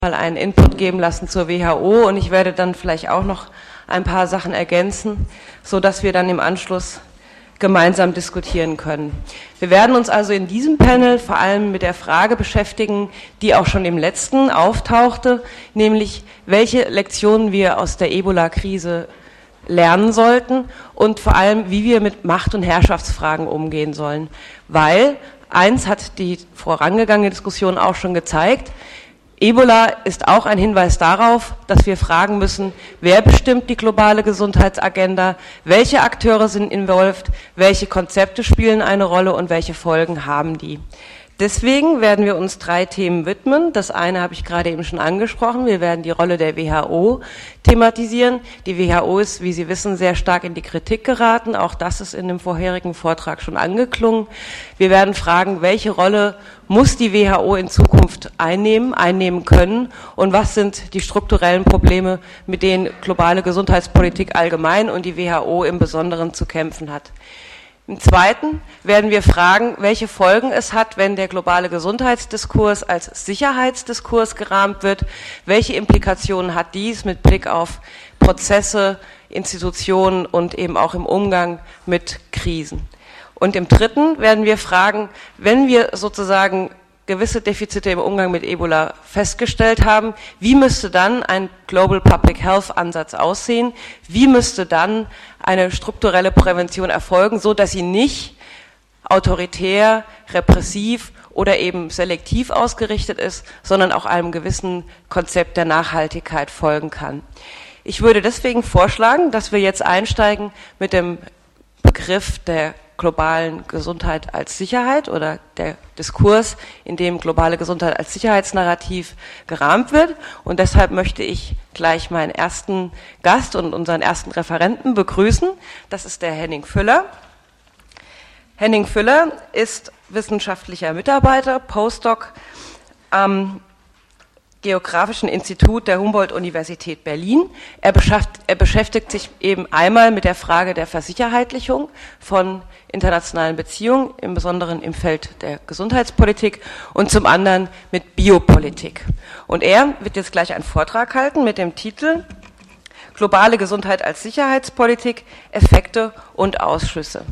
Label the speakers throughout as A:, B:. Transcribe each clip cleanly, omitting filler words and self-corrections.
A: mal einen Input geben lassen zur WHO und ich werde dann vielleicht auch noch ein paar Sachen ergänzen, so dass wir dann im Anschluss gemeinsam diskutieren können. Wir werden uns also in diesem Panel vor allem mit der Frage beschäftigen, die auch schon im letzten auftauchte, nämlich welche Lektionen wir aus der Ebola-Krise lernen sollten und vor allem, wie wir mit Macht- und Herrschaftsfragen umgehen sollen. Weil, eins hat die vorangegangene Diskussion auch schon gezeigt, Ebola ist auch ein Hinweis darauf, dass wir fragen müssen, wer bestimmt die globale Gesundheitsagenda, welche Akteure sind involviert, welche Konzepte spielen eine Rolle und welche Folgen haben die. Deswegen werden wir uns 3 Themen widmen. Das eine habe ich gerade eben schon angesprochen. Wir werden die Rolle der WHO thematisieren. Die WHO ist, wie Sie wissen, sehr stark in die Kritik geraten. Auch das ist in dem vorherigen Vortrag schon angeklungen. Wir werden fragen, welche Rolle muss die WHO in Zukunft einnehmen können und was sind die strukturellen Probleme, mit denen globale Gesundheitspolitik allgemein und die WHO im Besonderen zu kämpfen hat. Im Zweiten werden wir fragen, welche Folgen es hat, wenn der globale Gesundheitsdiskurs als Sicherheitsdiskurs gerahmt wird. Welche Implikationen hat dies mit Blick auf Prozesse, Institutionen und eben auch im Umgang mit Krisen? Und im Dritten werden wir fragen, wenn wir sozusagen gewisse Defizite im Umgang mit Ebola festgestellt haben, wie müsste dann ein Global Public Health Ansatz aussehen? Wie müsste dann eine strukturelle Prävention erfolgen, so dass sie nicht autoritär, repressiv oder eben selektiv ausgerichtet ist, sondern auch einem gewissen Konzept der Nachhaltigkeit folgen kann? Ich würde deswegen vorschlagen, dass wir jetzt einsteigen mit dem Begriff der globalen Gesundheit als Sicherheit oder der Diskurs, in dem globale Gesundheit als Sicherheitsnarrativ gerahmt wird. Und deshalb möchte ich gleich meinen ersten Gast und unseren ersten Referenten begrüßen. Das ist der Henning Füller. Henning Füller ist wissenschaftlicher Mitarbeiter, Postdoc am Geografischen Institut der Humboldt-Universität Berlin. Er beschäftigt sich eben einmal mit der Frage der Versicherheitlichung von internationalen Beziehungen, im Besonderen im Feld der Gesundheitspolitik und zum anderen mit Biopolitik. Und er wird jetzt gleich einen Vortrag halten mit dem Titel Globale Gesundheit als Sicherheitspolitik, Effekte und Ausschlüsse.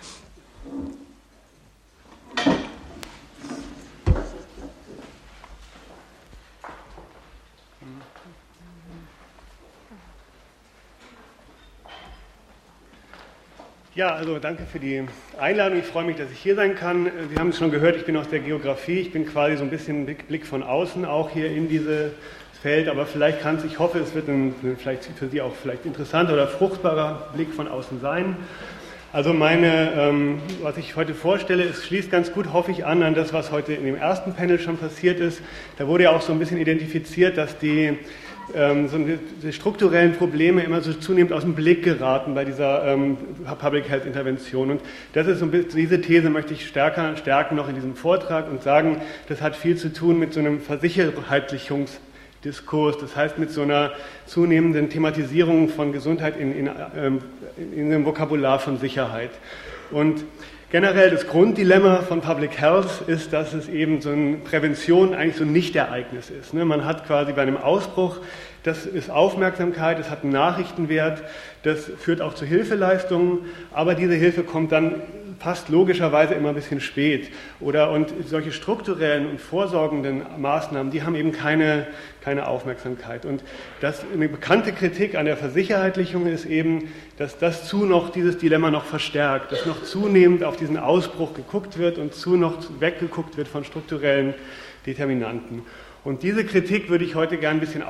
B: Ja, also danke für die Einladung. Ich freue mich, dass ich hier sein kann. Sie haben es schon gehört, ich bin aus der Geografie. Ich bin quasi so ein bisschen Blick von außen auch hier in dieses Feld. Aber vielleicht ich hoffe, es wird vielleicht für Sie auch vielleicht interessanter oder fruchtbarer Blick von außen sein. Also was ich heute vorstelle, es schließt ganz gut, hoffe ich, an das, was heute in dem ersten Panel schon passiert ist. Da wurde ja auch so ein bisschen identifiziert, dass die strukturellen Probleme immer so zunehmend aus dem Blick geraten bei dieser Public Health Intervention. Und das ist diese These möchte ich stärken noch in diesem Vortrag und sagen, das hat viel zu tun mit so einem Versicherheitlichungsdiskurs, das heißt mit so einer zunehmenden Thematisierung von Gesundheit in dem Vokabular von Sicherheit. Und generell das Grunddilemma von Public Health ist, dass es eben so eine Prävention eigentlich so ein Nicht-Ereignis ist. Man hat quasi bei einem Ausbruch, das ist Aufmerksamkeit, das hat einen Nachrichtenwert, das führt auch zu Hilfeleistungen, aber diese Hilfe kommt dann fast logischerweise immer ein bisschen spät. Und solche strukturellen und vorsorgenden Maßnahmen, die haben eben keine Aufmerksamkeit. Und eine bekannte Kritik an der Versicherheitlichung ist eben, dass dieses Dilemma noch verstärkt, dass noch zunehmend auf diesen Ausbruch geguckt wird und noch weggeguckt wird von strukturellen Determinanten. Und diese Kritik würde ich heute gerne ein bisschen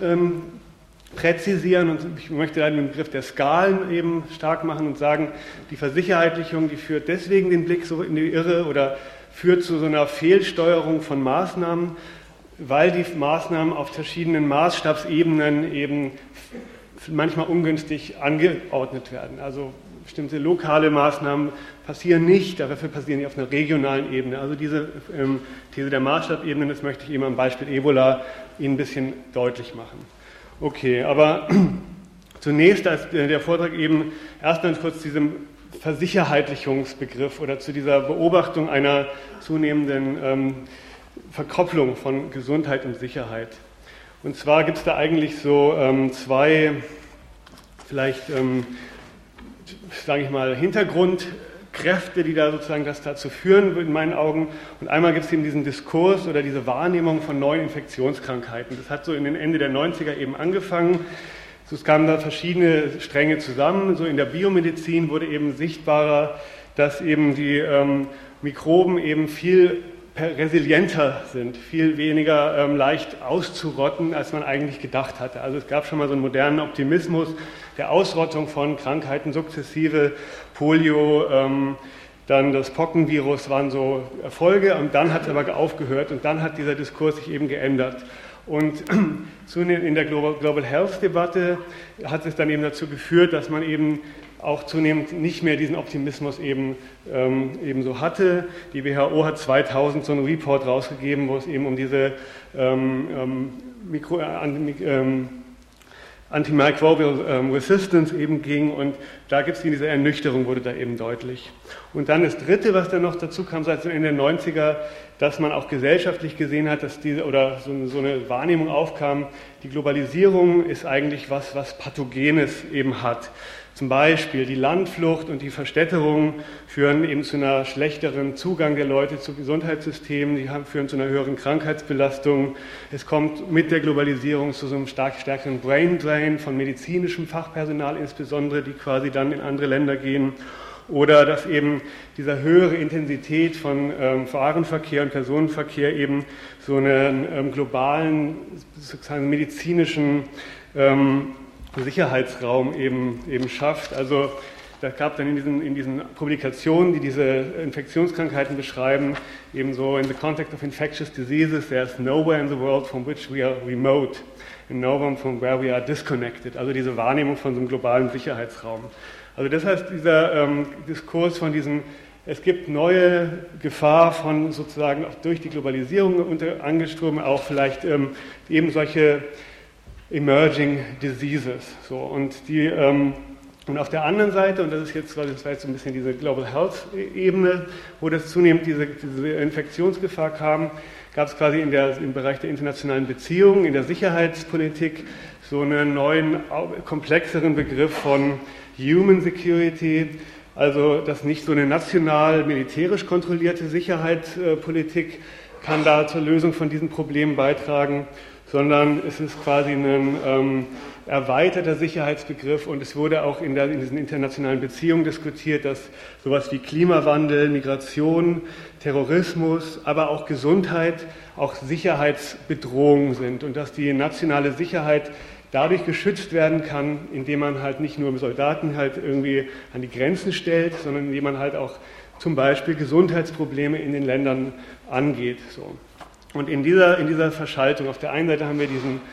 B: präzisieren und ich möchte dann den Begriff der Skalen eben stark machen und sagen, die Versicherheitlichung, die führt deswegen den Blick so in die Irre oder führt zu so einer Fehlsteuerung von Maßnahmen, weil die Maßnahmen auf verschiedenen Maßstabsebenen eben manchmal ungünstig angeordnet werden. Also bestimmte lokale Maßnahmen passieren nicht, dafür passieren die auf einer regionalen Ebene. Also diese These der Maßstabebenen, das möchte ich eben am Beispiel Ebola Ihnen ein bisschen deutlich machen. Okay, aber zunächst als der Vortrag eben erst ganz kurz zu diesem Versicherheitlichungsbegriff oder zu dieser Beobachtung einer zunehmenden Verkopplung von Gesundheit und Sicherheit. Und zwar gibt es da eigentlich so zwei, vielleicht, sage ich mal, Hintergrundkräfte, die da sozusagen das dazu führen, in meinen Augen. Und einmal gibt es eben diesen Diskurs oder diese Wahrnehmung von neuen Infektionskrankheiten. Das hat so in den Ende der 90er eben angefangen. Es kamen da verschiedene Stränge zusammen. So in der Biomedizin wurde eben sichtbarer, dass eben die Mikroben eben viel resilienter sind, viel weniger leicht auszurotten, als man eigentlich gedacht hatte. Also es gab schon mal so einen modernen Optimismus der Ausrottung von Krankheiten sukzessive, Polio, dann das Pockenvirus waren so Erfolge und dann hat es aber aufgehört und dann hat dieser Diskurs sich eben geändert. Und zunehmend in der Global Health Debatte hat es dann eben dazu geführt, dass man eben auch zunehmend nicht mehr diesen Optimismus eben so hatte. Die WHO hat 2000 so einen Report rausgegeben, wo es eben um diese Antimicrobial Resistance eben ging und da gibt es diese Ernüchterung, wurde da eben deutlich. Und dann das Dritte, was dann noch dazu kam, seit Ende der 90er, dass man auch gesellschaftlich gesehen hat, dass diese oder so eine Wahrnehmung aufkam, die Globalisierung ist eigentlich was Pathogenes eben hat. Zum Beispiel die Landflucht und die Verstädterung führen eben zu einer schlechteren Zugang der Leute zu Gesundheitssystemen, die führen zu einer höheren Krankheitsbelastung. Es kommt mit der Globalisierung zu so einem stärkeren Brain Drain von medizinischem Fachpersonal insbesondere, die quasi dann in andere Länder gehen. Oder dass eben diese höhere Intensität von Warenverkehr und Personenverkehr eben so einen globalen, sozusagen medizinischen Sicherheitsraum eben schafft. Also da gab dann in diesen Publikationen, die diese Infektionskrankheiten beschreiben, eben so in the context of infectious diseases, there's nowhere in the world from which we are remote and nowhere from where we are disconnected. Also diese Wahrnehmung von so einem globalen Sicherheitsraum. Also das heißt, dieser Diskurs von diesem, es gibt neue Gefahr von sozusagen durch die Globalisierung angeströmt, auch vielleicht eben solche Emerging Diseases. So, und auf der anderen Seite, und das war jetzt so ein bisschen diese Global Health Ebene, wo das zunehmend diese Infektionsgefahr kam, gab es quasi im Bereich der internationalen Beziehungen, in der Sicherheitspolitik so einen neuen, komplexeren Begriff von Human Security, also dass nicht so eine national militärisch kontrollierte Sicherheitspolitik kann da zur Lösung von diesen Problemen beitragen, sondern es ist quasi ein erweiterter Sicherheitsbegriff und es wurde auch in diesen internationalen Beziehungen diskutiert, dass sowas wie Klimawandel, Migration, Terrorismus, aber auch Gesundheit auch Sicherheitsbedrohungen sind und dass die nationale Sicherheit dadurch geschützt werden kann, indem man halt nicht nur Soldaten halt irgendwie an die Grenzen stellt, sondern indem man halt auch zum Beispiel Gesundheitsprobleme in den Ländern angeht. So. Und in dieser Verschaltung, auf der einen Seite haben wir diesen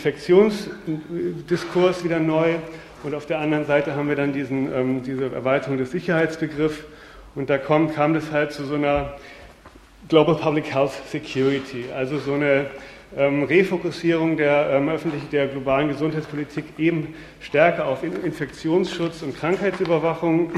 B: Infektionsdiskurs wieder neu und auf der anderen Seite haben wir dann diese Erweiterung des Sicherheitsbegriffs und da kam das halt zu so einer Global Public Health Security, also so eine Refokussierung der globalen Gesundheitspolitik eben stärker auf Infektionsschutz und Krankheitsüberwachung.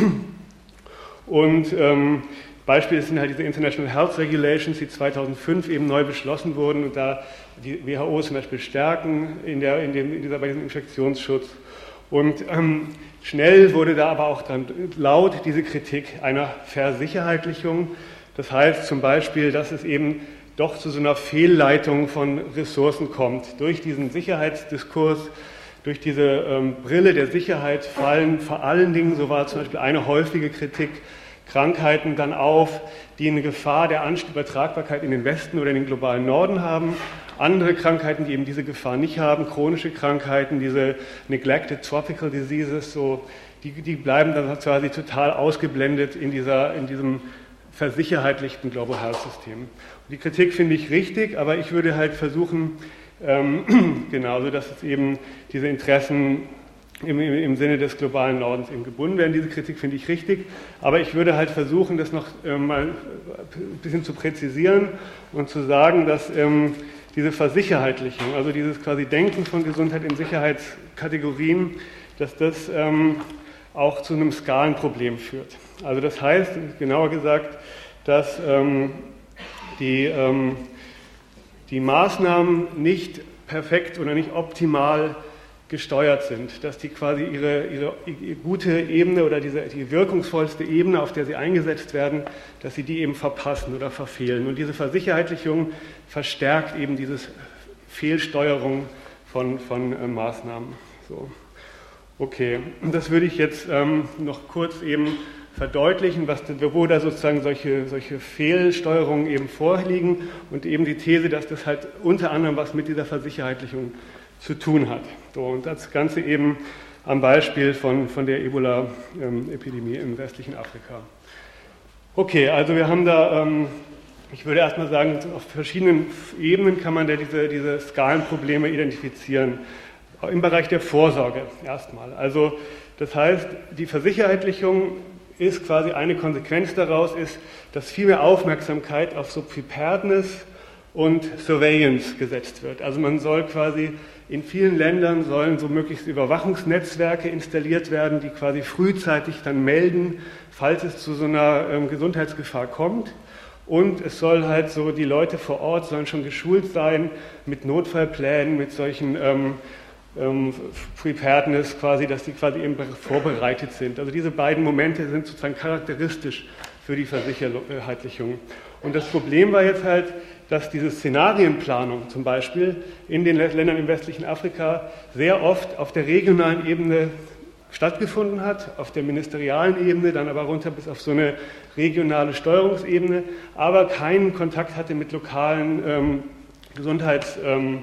B: Und Beispiele sind halt diese International Health Regulations, die 2005 eben neu beschlossen wurden und da die WHO zum Beispiel stärken bei diesem Infektionsschutz. Und schnell wurde da aber auch dann laut diese Kritik einer Versicherheitlichung. Das heißt zum Beispiel, dass es eben doch zu so einer Fehlleitung von Ressourcen kommt. Durch diesen Sicherheitsdiskurs, durch diese Brille der Sicherheit fallen vor allen Dingen, so war zum Beispiel eine häufige Kritik, Krankheiten dann auf, die eine Gefahr der Übertragbarkeit in den Westen oder in den globalen Norden haben. Andere Krankheiten, die eben diese Gefahr nicht haben, chronische Krankheiten, diese neglected tropical diseases, so, die bleiben dann quasi total ausgeblendet in diesem versicherheitlichten Global Health System. Die Kritik finde ich richtig, aber ich würde halt versuchen, genauso, dass es eben diese Interessen im Sinne des globalen Nordens eben gebunden werden. Diese Kritik finde ich richtig, aber ich würde halt versuchen, das noch mal ein bisschen zu präzisieren und zu sagen, dass diese Versicherheitlichung, also dieses quasi Denken von Gesundheit in Sicherheitskategorien, dass das auch zu einem Skalenproblem führt. Also das heißt, genauer gesagt, dass die Maßnahmen nicht perfekt oder nicht optimal gesteuert sind, dass die quasi ihre gute Ebene oder die wirkungsvollste Ebene, auf der sie eingesetzt werden, dass sie die eben verpassen oder verfehlen. Und diese Versicherheitlichung verstärkt eben diese Fehlsteuerung von Maßnahmen. So. Okay, das würde ich jetzt noch kurz eben verdeutlichen, wo da sozusagen solche Fehlsteuerungen eben vorliegen und eben die These, dass das halt unter anderem was mit dieser Versicherheitlichung zu tun hat. So, und das Ganze eben am Beispiel von der Ebola-Epidemie im westlichen Afrika. Okay, also wir haben da, ich würde erstmal sagen, auf verschiedenen Ebenen kann man da diese Skalenprobleme identifizieren. Im Bereich der Vorsorge erstmal. Also das heißt, die Versicherheitlichung ist quasi eine Konsequenz daraus, ist, dass viel mehr Aufmerksamkeit auf so Preparedness und Surveillance gesetzt wird. Also man soll quasi in vielen Ländern sollen so möglichst Überwachungsnetzwerke installiert werden, die quasi frühzeitig dann melden, falls es zu so einer Gesundheitsgefahr kommt. Und es soll halt so, die Leute vor Ort sollen schon geschult sein mit Notfallplänen, mit solchen Preparedness quasi, dass die quasi eben vorbereitet sind. Also diese beiden Momente sind sozusagen charakteristisch für die Versicherheitlichung. Und das Problem war jetzt halt, dass diese Szenarienplanung zum Beispiel in den Ländern im westlichen Afrika sehr oft auf der regionalen Ebene stattgefunden hat, auf der ministerialen Ebene, dann aber runter bis auf so eine regionale Steuerungsebene, aber keinen Kontakt hatte mit lokalen Gesundheitsarbeitern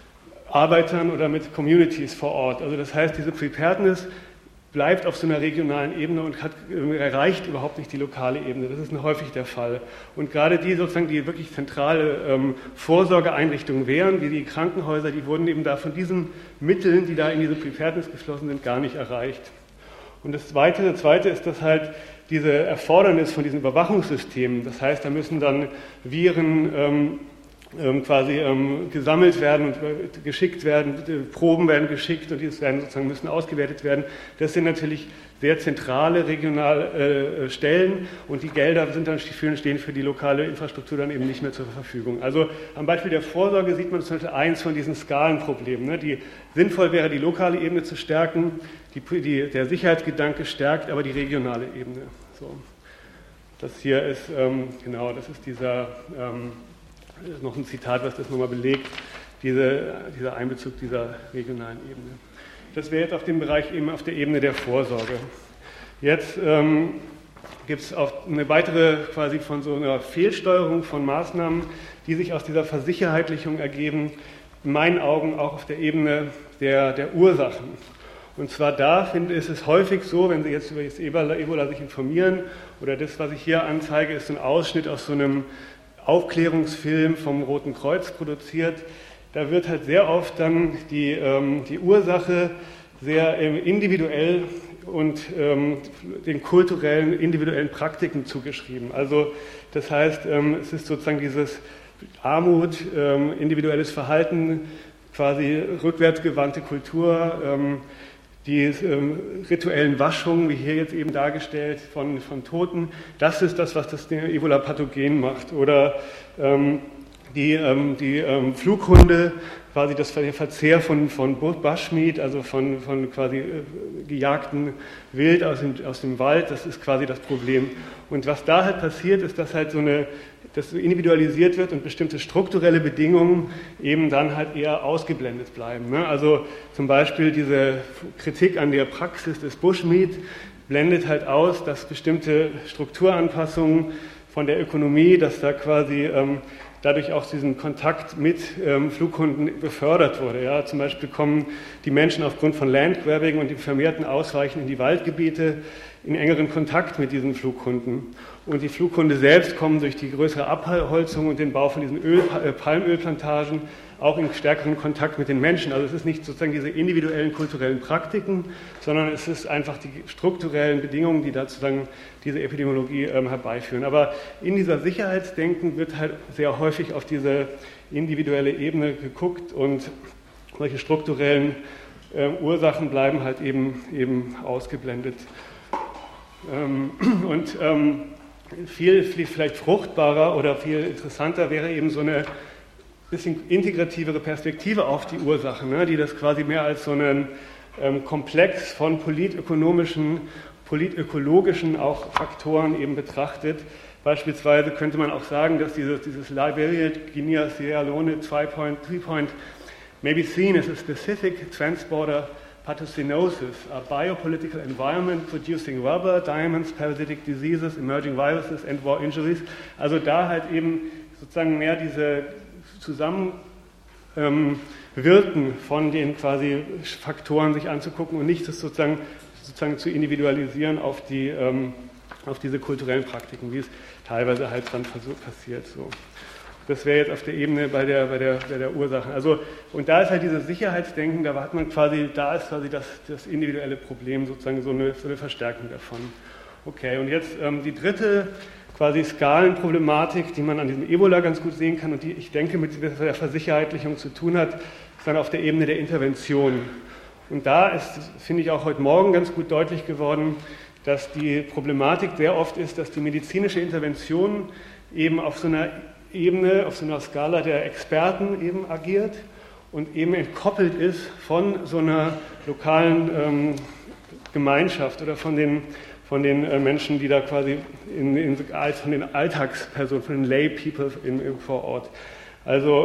B: oder mit Communities vor Ort. Also das heißt, diese Preparedness bleibt auf so einer regionalen Ebene und erreicht überhaupt nicht die lokale Ebene. Das ist häufig der Fall. Und gerade die sozusagen, die wirklich zentrale Vorsorgeeinrichtungen wären, wie die Krankenhäuser, die wurden eben da von diesen Mitteln, die da in diese Preparedness geflossen sind, gar nicht erreicht. Und das Zweite ist, dass halt diese Erfordernis von diesen Überwachungssystemen, das heißt, da müssen dann Viren quasi gesammelt werden und geschickt werden, Proben werden geschickt und die müssen ausgewertet werden. Das sind natürlich sehr zentrale regionale Stellen und die Gelder stehen für die lokale Infrastruktur dann eben nicht mehr zur Verfügung. Also am Beispiel der Vorsorge sieht man zum Beispiel eins von diesen Skalenproblemen. Ne? Sinnvoll wäre, die lokale Ebene zu stärken, der Sicherheitsgedanke stärkt aber die regionale Ebene. So. Das hier ist, das ist dieser... Das ist noch ein Zitat, was das nochmal belegt, dieser Einbezug dieser regionalen Ebene. Das wäre jetzt auf dem Bereich eben auf der Ebene der Vorsorge. Jetzt gibt es auch eine weitere quasi von so einer Fehlsteuerung von Maßnahmen, die sich aus dieser Versicherheitlichung ergeben, in meinen Augen auch auf der Ebene der Ursachen. Und zwar ist es häufig so, wenn Sie jetzt über das Ebola sich informieren, oder das, was ich hier anzeige, ist ein Ausschnitt aus so einem Aufklärungsfilm vom Roten Kreuz produziert. Da wird halt sehr oft dann die Ursache sehr individuell und den kulturellen, individuellen Praktiken zugeschrieben. Also das heißt, es ist sozusagen dieses Armut, individuelles Verhalten, quasi rückwärtsgewandte Kultur, die rituellen Waschungen, wie hier jetzt eben dargestellt, von Toten, das ist das, was das Ebola-Pathogen macht. Oder die Flughunde, quasi der Verzehr von Bushmeat, also von quasi gejagten Wild aus dem Wald, das ist quasi das Problem. Und was da halt passiert, ist, dass halt das individualisiert wird und bestimmte strukturelle Bedingungen eben dann halt eher ausgeblendet bleiben. Ne? Also zum Beispiel diese Kritik an der Praxis des Bushmeat blendet halt aus, dass bestimmte Strukturanpassungen von der Ökonomie, dass da quasi dadurch auch diesen Kontakt mit Flughunden befördert wurde. Ja? Zum Beispiel kommen die Menschen aufgrund von Landgrabbing und dem vermehrten Ausweichen in die Waldgebiete in engeren Kontakt mit diesen Flughunden. Und die Flughunde selbst kommen durch die größere Abholzung und den Bau von diesen Palmölplantagen auch in stärkeren Kontakt mit den Menschen. Also es ist nicht sozusagen diese individuellen kulturellen Praktiken, sondern es ist einfach die strukturellen Bedingungen, die da sozusagen diese Epidemiologie herbeiführen. Aber in dieser Sicherheitsdenken wird halt sehr häufig auf diese individuelle Ebene geguckt und solche strukturellen Ursachen bleiben halt eben ausgeblendet. Und viel vielleicht fruchtbarer oder viel interessanter wäre eben so eine bisschen integrativere Perspektive auf die Ursachen, ne, die das quasi mehr als so einen Komplex von politökonomischen, politökologischen auch Faktoren eben betrachtet. Beispielsweise könnte man auch sagen, dass dieses Liberia, Guinea, Sierra Leone 3-point may be seen as a specific transborder pathogenosis, a biopolitical environment producing rubber, diamonds, parasitic diseases, emerging viruses and war injuries. Also da halt eben sozusagen mehr diese Zusammenwirken von den quasi Faktoren sich anzugucken und nicht das sozusagen zu individualisieren auf diese kulturellen Praktiken, wie es teilweise halt dann passiert. So. Das wäre jetzt auf der Ebene bei der Ursache. Also, und da ist halt dieses Sicherheitsdenken, da ist quasi das individuelle Problem sozusagen so eine Verstärkung davon. Okay, und jetzt die dritte quasi Skalenproblematik, die man an diesem Ebola ganz gut sehen kann und die, ich denke, mit der Versicherheitlichung zu tun hat, ist dann auf der Ebene der Intervention. Und da ist, finde ich, auch heute Morgen ganz gut deutlich geworden, dass die Problematik sehr oft ist, dass die medizinische Intervention eben auf so einer Ebene, auf so einer Skala der Experten eben agiert und eben entkoppelt ist von so einer lokalen Gemeinschaft oder von den Menschen, die da quasi von den Alltagspersonen, von den Lay People vor Ort. Also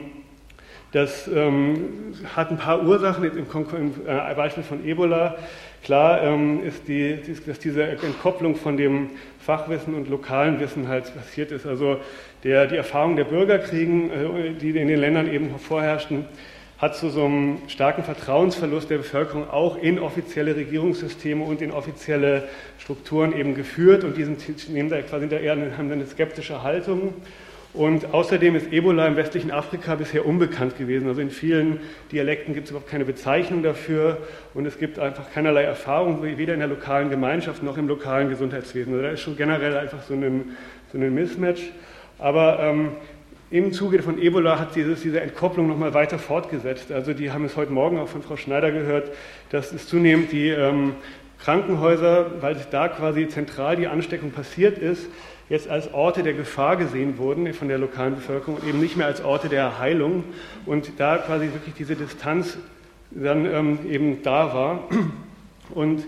B: das hat ein paar Ursachen, im Beispiel von Ebola. Klar ist, dass diese Entkopplung von dem Fachwissen und lokalen Wissen halt passiert ist. Also die Erfahrung der Bürgerkriegen, die in den Ländern eben vorherrschten, hat zu so einem starken Vertrauensverlust der Bevölkerung auch in offizielle Regierungssysteme und in offizielle Strukturen eben geführt. Und die haben eine skeptische Haltung. Und außerdem ist Ebola im westlichen Afrika bisher unbekannt gewesen. Also in vielen Dialekten gibt es überhaupt keine Bezeichnung dafür und es gibt einfach keinerlei Erfahrung, weder in der lokalen Gemeinschaft noch im lokalen Gesundheitswesen. Also da ist schon generell einfach so ein Mismatch. Aber im Zuge von Ebola hat diese Entkopplung nochmal weiter fortgesetzt. Also die haben es heute Morgen auch von Frau Schneider gehört, dass es zunehmend die Krankenhäuser, weil sich da quasi zentral die Ansteckung passiert ist, jetzt als Orte der Gefahr gesehen wurden von der lokalen Bevölkerung und eben nicht mehr als Orte der Heilung und da quasi wirklich diese Distanz dann eben da war. Und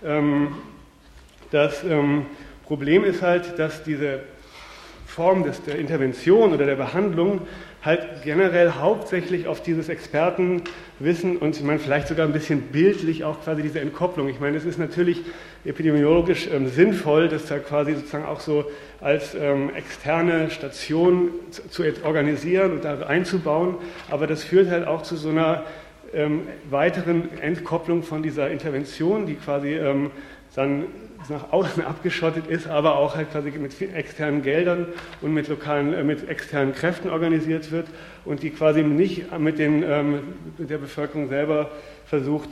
B: das Problem ist halt, dass diese Form der Intervention oder der Behandlung halt generell hauptsächlich auf dieses Expertenwissen und ich meine vielleicht sogar ein bisschen bildlich auch quasi diese Entkopplung. Ich meine, es ist natürlich epidemiologisch sinnvoll, das da quasi sozusagen auch so als externe Station zu organisieren und da einzubauen, aber das führt halt auch zu so einer weiteren Entkopplung von dieser Intervention, die quasi dann nach außen abgeschottet ist, aber auch halt quasi mit externen Geldern und mit externen Kräften organisiert wird und die quasi nicht mit der Bevölkerung selber versucht,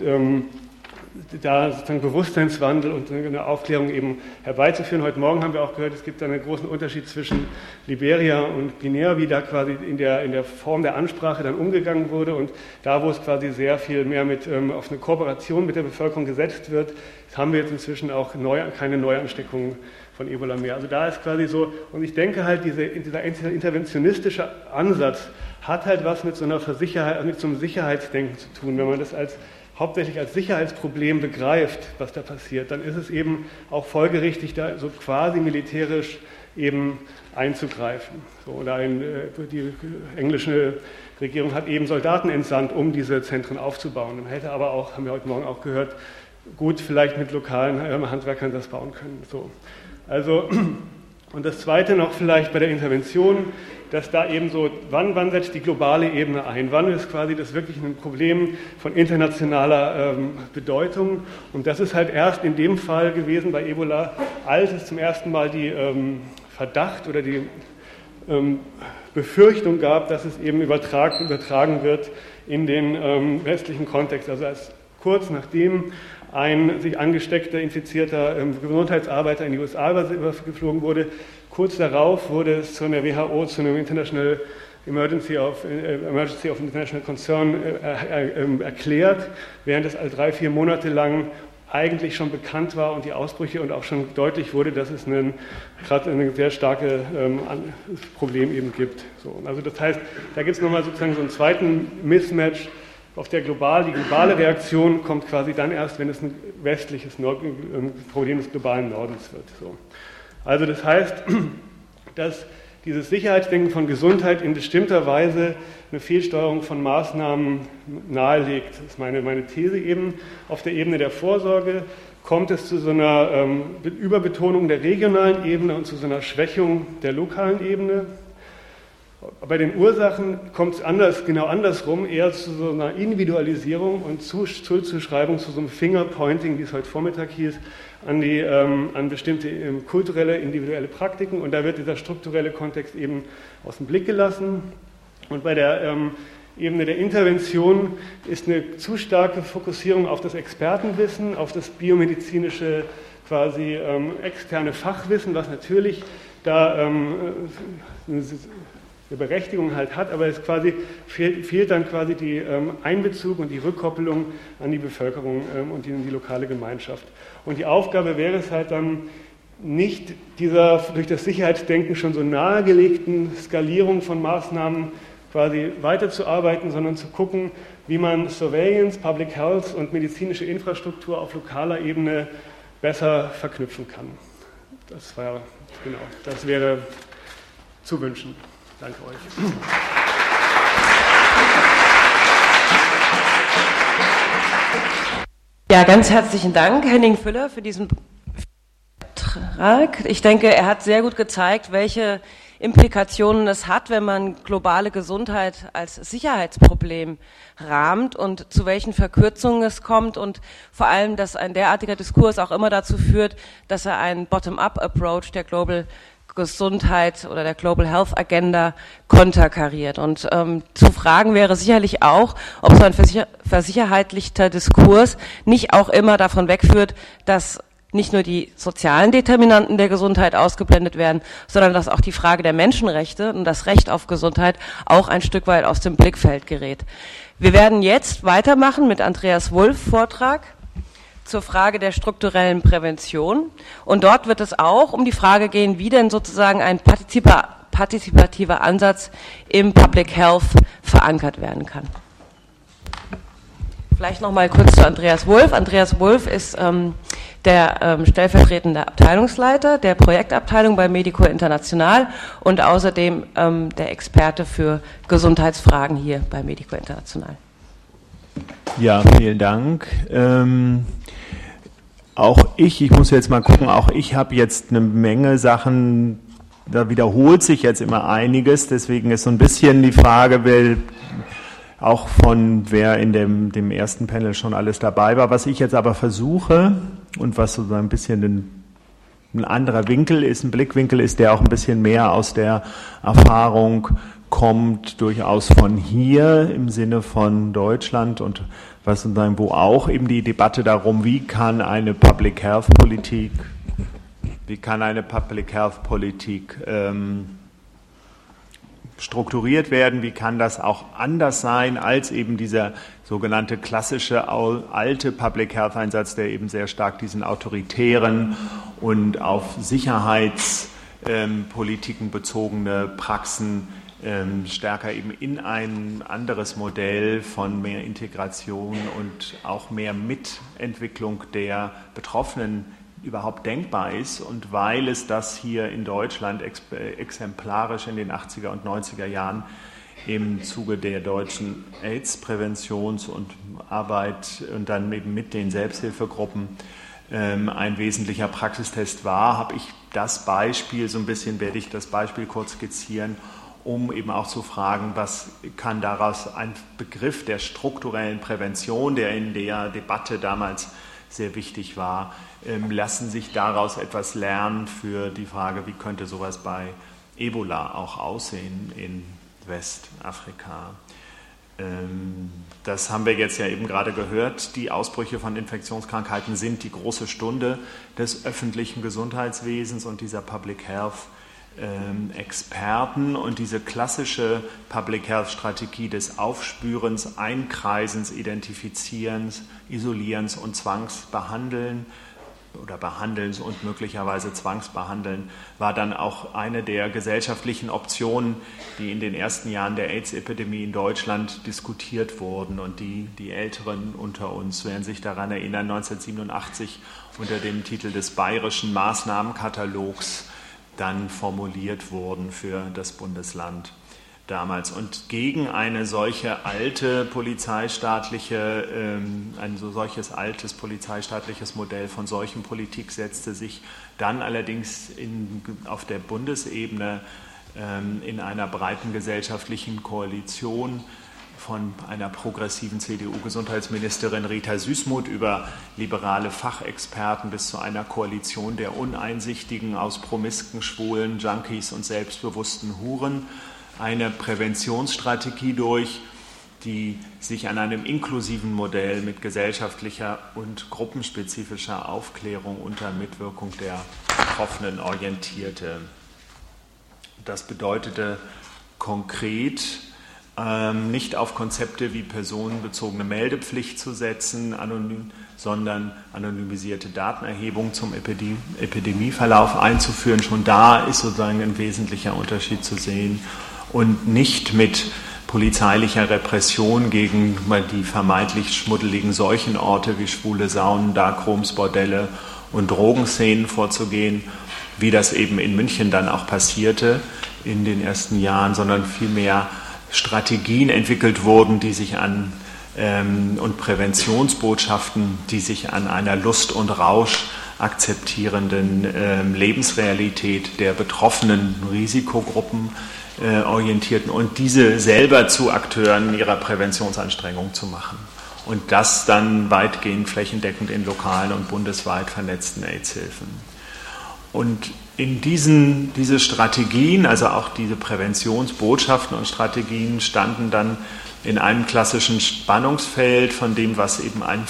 B: da sozusagen Bewusstseinswandel und eine Aufklärung eben herbeizuführen. Heute Morgen haben wir auch gehört, es gibt einen großen Unterschied zwischen Liberia und Guinea, wie da quasi in der Form der Ansprache dann umgegangen wurde und da, wo es quasi sehr viel mehr auf eine Kooperation mit der Bevölkerung gesetzt wird, haben wir jetzt inzwischen auch keine Neuansteckungen von Ebola mehr. Also da ist quasi so, und ich denke halt, dieser interventionistische Ansatz hat halt was mit so einem Sicherheitsdenken zu tun. Wenn man das hauptsächlich als Sicherheitsproblem begreift, was da passiert, dann ist es eben auch folgerichtig, da so quasi militärisch eben einzugreifen. So, oder die englische Regierung hat eben Soldaten entsandt, um diese Zentren aufzubauen. Man hätte aber auch, haben wir heute Morgen auch gehört, gut vielleicht mit lokalen Handwerkern das bauen können. So. Also, und das Zweite noch vielleicht bei der Intervention, dass da eben so, wann setzt die globale Ebene ein? Wann ist quasi das wirklich ein Problem von internationaler Bedeutung? Und das ist halt erst in dem Fall gewesen bei Ebola, als es zum ersten Mal die Verdacht oder die Befürchtung gab, dass es eben übertragen wird in den westlichen Kontext. Also als kurz nachdem ein sich angesteckter, infizierter Gesundheitsarbeiter in die USA übergeflogen wurde, kurz darauf wurde es von der WHO zu einem Emergency of International Concern erklärt, während es 3-4 Monate lang eigentlich schon bekannt war und die Ausbrüche und auch schon deutlich wurde, dass es gerade ein sehr starkes Problem eben gibt. So, also das heißt, da gibt es nochmal sozusagen so einen zweiten Mismatch, auf der die globale Reaktion kommt quasi dann erst, wenn es ein westliches Problem des globalen Nordens wird. So. Also das heißt, dass dieses Sicherheitsdenken von Gesundheit in bestimmter Weise eine Fehlsteuerung von Maßnahmen nahelegt. Das ist meine These eben. Auf der Ebene der Vorsorge kommt es zu so einer Überbetonung der regionalen Ebene und zu so einer Schwächung der lokalen Ebene. Bei den Ursachen kommt es genau andersrum, eher zu so einer Individualisierung und Schuldzuschreibung, zu so einem Fingerpointing, wie es heute Vormittag hieß, an bestimmte kulturelle, individuelle Praktiken. Und da wird dieser strukturelle Kontext eben aus dem Blick gelassen. Und bei der Ebene der Intervention ist eine zu starke Fokussierung auf das Expertenwissen, auf das biomedizinische quasi externe Fachwissen, was natürlich da eine Berechtigung halt hat, aber es quasi fehlt dann quasi die Einbezug und die Rückkoppelung an die Bevölkerung und in die lokale Gemeinschaft. Und die Aufgabe wäre es halt dann nicht dieser durch das Sicherheitsdenken schon so nahegelegten Skalierung von Maßnahmen quasi weiterzuarbeiten, sondern zu gucken, wie man Surveillance, Public Health und medizinische Infrastruktur auf lokaler Ebene besser verknüpfen kann. Das wäre zu wünschen. Danke euch.
A: Ja, ganz herzlichen Dank, Henning Füller, für diesen Beitrag. Ich denke, er hat sehr gut gezeigt, welche Implikationen es hat, wenn man globale Gesundheit als Sicherheitsproblem rahmt und zu welchen Verkürzungen es kommt und vor allem, dass ein derartiger Diskurs auch immer dazu führt, dass er einen Bottom-up-Approach der Global Gesundheit oder der Global Health Agenda konterkariert. Und zu fragen wäre sicherlich auch, ob so ein versicherheitlichter Diskurs nicht auch immer davon wegführt, dass nicht nur die sozialen Determinanten der Gesundheit ausgeblendet werden, sondern dass auch die Frage der Menschenrechte und das Recht auf Gesundheit auch ein Stück weit aus dem Blickfeld gerät. Wir werden jetzt weitermachen mit Andreas Wulff Vortrag zur Frage der strukturellen Prävention. Und dort wird es auch um die Frage gehen, wie denn sozusagen ein partizipativer Ansatz im Public Health verankert werden kann. Vielleicht noch mal kurz zu Andreas Wulff. Andreas Wulff ist der stellvertretende Abteilungsleiter der Projektabteilung bei Medico International und außerdem der Experte für Gesundheitsfragen hier bei Medico International.
C: Ja, vielen Dank. Auch ich muss jetzt mal gucken, auch ich habe jetzt eine Menge Sachen, da wiederholt sich jetzt immer einiges, deswegen ist so ein bisschen die Frage, auch von wer in dem ersten Panel schon alles dabei war. Was ich jetzt aber versuche und was so ein bisschen ein anderer Winkel ist, ein Blickwinkel ist, der auch ein bisschen mehr aus der Erfahrung kommt, durchaus von hier im Sinne von Deutschland und was sozusagen, wo auch eben die Debatte darum, wie kann eine Public Health Politik strukturiert werden, wie kann das auch anders sein als eben dieser sogenannte klassische alte Public Health Einsatz, der eben sehr stark diesen autoritären und auf Sicherheitspolitiken bezogene Praxen stärker eben in ein anderes Modell von mehr Integration und auch mehr Mitentwicklung der Betroffenen überhaupt denkbar ist. Und weil es das hier in Deutschland exemplarisch in den 80er und 90er Jahren im Zuge der deutschen AIDS-Präventions- und Arbeit und dann eben mit den Selbsthilfegruppen ein wesentlicher Praxistest war, habe ich das Beispiel, so ein bisschen werde ich das Beispiel kurz skizzieren, um eben auch zu fragen, was kann daraus ein Begriff der strukturellen Prävention, der in der Debatte damals sehr wichtig war, lassen sich daraus etwas lernen für die Frage, wie könnte sowas bei Ebola auch aussehen in Westafrika. Das haben wir jetzt ja eben gerade gehört. Die Ausbrüche von Infektionskrankheiten sind die große Stunde des öffentlichen Gesundheitswesens und dieser Public Health Experten, und diese klassische Public Health Strategie des Aufspürens, Einkreisens, Identifizierens, Isolierens und Zwangsbehandeln oder Behandelns und möglicherweise Zwangsbehandeln war dann auch eine der gesellschaftlichen Optionen, die in den ersten Jahren der AIDS-Epidemie in Deutschland diskutiert wurden, und die Älteren unter uns werden sich daran erinnern, 1987 unter dem Titel des Bayerischen Maßnahmenkatalogs dann formuliert wurden für das Bundesland damals. Und gegen eine solche alte polizeistaatliche, ein solches altes polizeistaatliches Modell von Seuchenpolitik setzte sich dann allerdings auf der Bundesebene in einer breiten gesellschaftlichen Koalition von einer progressiven CDU-Gesundheitsministerin Rita Süssmuth über liberale Fachexperten bis zu einer Koalition der Uneinsichtigen aus promisken, schwulen, Junkies und selbstbewussten Huren eine Präventionsstrategie durch, die sich an einem inklusiven Modell mit gesellschaftlicher und gruppenspezifischer Aufklärung unter Mitwirkung der Betroffenen orientierte. Das bedeutete konkret, nicht auf Konzepte wie personenbezogene Meldepflicht zu setzen, sondern anonymisierte Datenerhebung zum Epidemieverlauf einzuführen. Schon da ist sozusagen ein wesentlicher Unterschied zu sehen, und nicht mit polizeilicher Repression gegen die vermeintlich schmuddeligen Seuchenorte wie schwule Saunen, Darkrooms, Bordelle und Drogenszenen vorzugehen, wie das eben in München dann auch passierte in den ersten Jahren, sondern vielmehr Strategien entwickelt wurden, die sich und Präventionsbotschaften, die sich an einer Lust und Rausch akzeptierenden Lebensrealität der betroffenen Risikogruppen orientierten und diese selber zu Akteuren ihrer Präventionsanstrengungen zu machen. Und das dann weitgehend flächendeckend in lokalen und bundesweit vernetzten AIDS-Hilfen. Und in diese Strategien, also auch diese Präventionsbotschaften und Strategien, standen dann in einem klassischen Spannungsfeld von dem, was eben an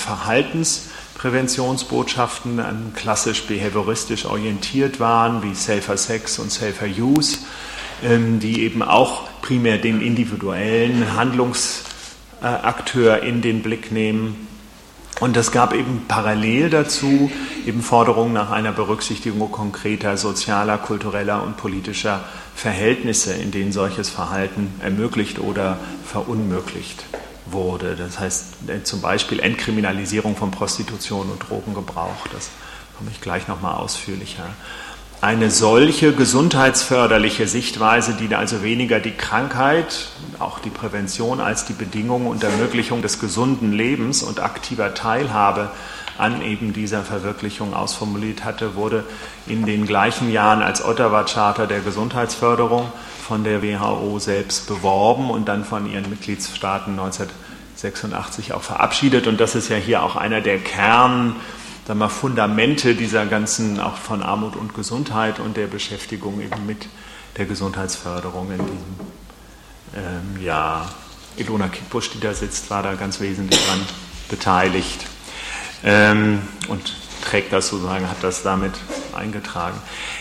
C: Verhaltenspräventionsbotschaften klassisch behavioristisch orientiert waren, wie Safer Sex und Safer Use, die eben auch primär den individuellen Handlungsakteur in den Blick nehmen. Und es gab eben parallel dazu eben Forderungen nach einer Berücksichtigung konkreter sozialer, kultureller und politischer Verhältnisse, in denen solches Verhalten ermöglicht oder verunmöglicht wurde. Das heißt zum Beispiel Entkriminalisierung von Prostitution und Drogengebrauch. Das komme ich gleich nochmal ausführlicher. Eine solche gesundheitsförderliche Sichtweise, die also weniger die Krankheit, auch die Prävention als die Bedingung und Ermöglichung des gesunden Lebens und aktiver Teilhabe an eben dieser Verwirklichung ausformuliert hatte, wurde in den gleichen Jahren als Ottawa-Charta der Gesundheitsförderung von der WHO selbst beworben und dann von ihren Mitgliedstaaten 1986 auch verabschiedet. Und das ist ja hier auch einer der Fundamente dieser ganzen, auch von Armut und Gesundheit und der Beschäftigung eben mit der Gesundheitsförderung in diesem Jahr. Ilona Kickbusch, die da sitzt, war da ganz wesentlich dran beteiligt und trägt das sozusagen, hat das damit eingetragen.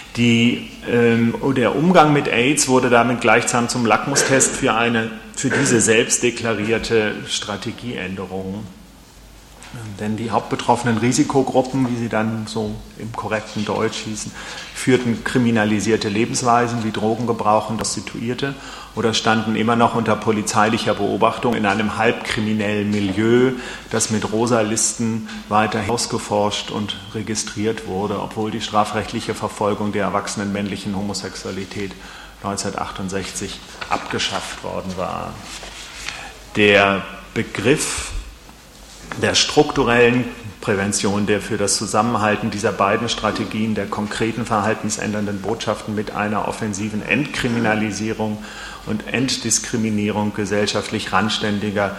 C: Der Umgang mit AIDS wurde damit gleichsam zum Lackmustest für diese selbst deklarierte Strategieänderung. Denn die hauptbetroffenen Risikogruppen, wie sie dann so im korrekten Deutsch hießen, führten kriminalisierte Lebensweisen wie Drogengebrauch und Prostituierte oder standen immer noch unter polizeilicher Beobachtung in einem halbkriminellen Milieu, das mit rosa Listen weiter ausgeforscht und registriert wurde, obwohl die strafrechtliche Verfolgung der erwachsenen männlichen Homosexualität 1968 abgeschafft worden war. Der Begriff der strukturellen Prävention, der für das Zusammenhalten dieser beiden Strategien der konkreten verhaltensändernden Botschaften mit einer offensiven Entkriminalisierung und Entdiskriminierung gesellschaftlich randständiger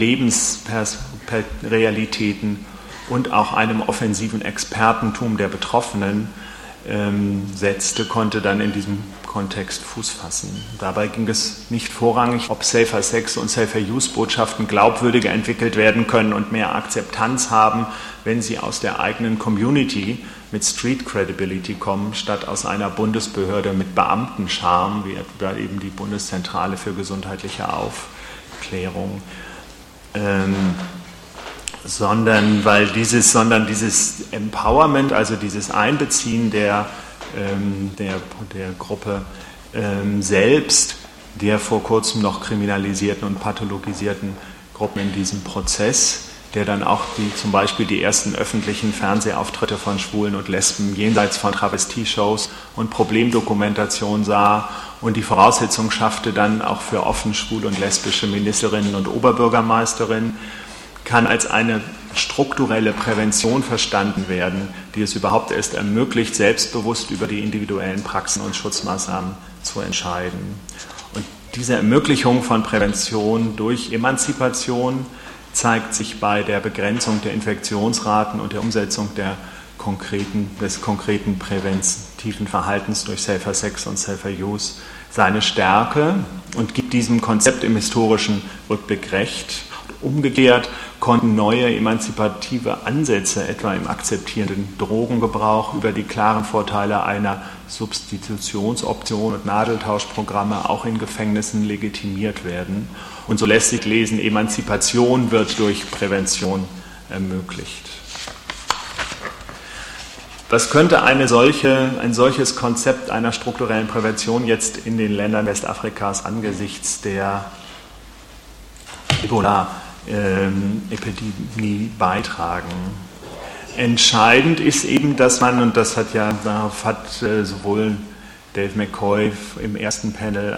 C: Lebensrealitäten und auch einem offensiven Expertentum der Betroffenen setzte, konnte dann in diesem Kontext Fuß fassen. Dabei ging es nicht vorrangig, ob Safer Sex und Safer Use Botschaften glaubwürdiger entwickelt werden können und mehr Akzeptanz haben, wenn sie aus der eigenen Community mit Street Credibility kommen, statt aus einer Bundesbehörde mit Beamtenscharme, wie etwa eben die Bundeszentrale für gesundheitliche Aufklärung. Sondern dieses Empowerment, also dieses Einbeziehen der Gruppe selbst, der vor kurzem noch kriminalisierten und pathologisierten Gruppen in diesem Prozess, der dann auch zum Beispiel die ersten öffentlichen Fernsehauftritte von Schwulen und Lesben jenseits von Travestie-Shows und Problemdokumentation sah und die Voraussetzung schaffte dann auch für offen schwule und lesbische Ministerinnen und Oberbürgermeisterinnen, kann als eine strukturelle Prävention verstanden werden, die es überhaupt erst ermöglicht, selbstbewusst über die individuellen Praxen und Schutzmaßnahmen zu entscheiden. Und diese Ermöglichung von Prävention durch Emanzipation zeigt sich bei der Begrenzung der Infektionsraten und der Umsetzung des konkreten präventiven Verhaltens durch Safer Sex und Safer Use seine Stärke und gibt diesem Konzept im historischen Rückblick recht. Umgekehrt konnten neue emanzipative Ansätze, etwa im akzeptierenden Drogengebrauch, über die klaren Vorteile einer Substitutionsoption und Nadeltauschprogramme auch in Gefängnissen legitimiert werden. Und so lässt sich lesen, Emanzipation wird durch Prävention ermöglicht. Was könnte ein solches Konzept einer strukturellen Prävention jetzt in den Ländern Westafrikas angesichts der Ebola-Epidemie beitragen? Entscheidend ist eben, dass man, und darauf hat sowohl Dave McCoy im ersten Panel